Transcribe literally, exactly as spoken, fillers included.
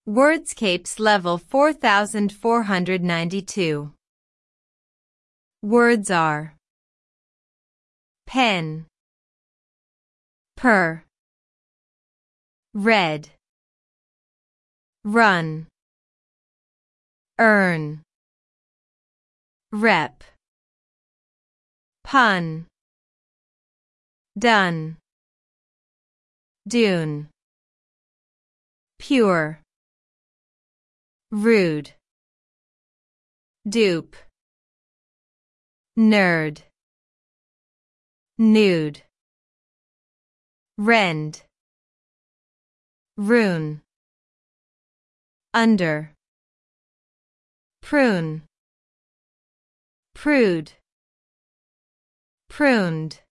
Wordscapes level four thousand four hundred ninety-two. Words are pen, per, red, run, earn, rep, pun, done, dune, pure, rude, dupe, nerd, nude, rend, rune, under, prune, prude, pruned.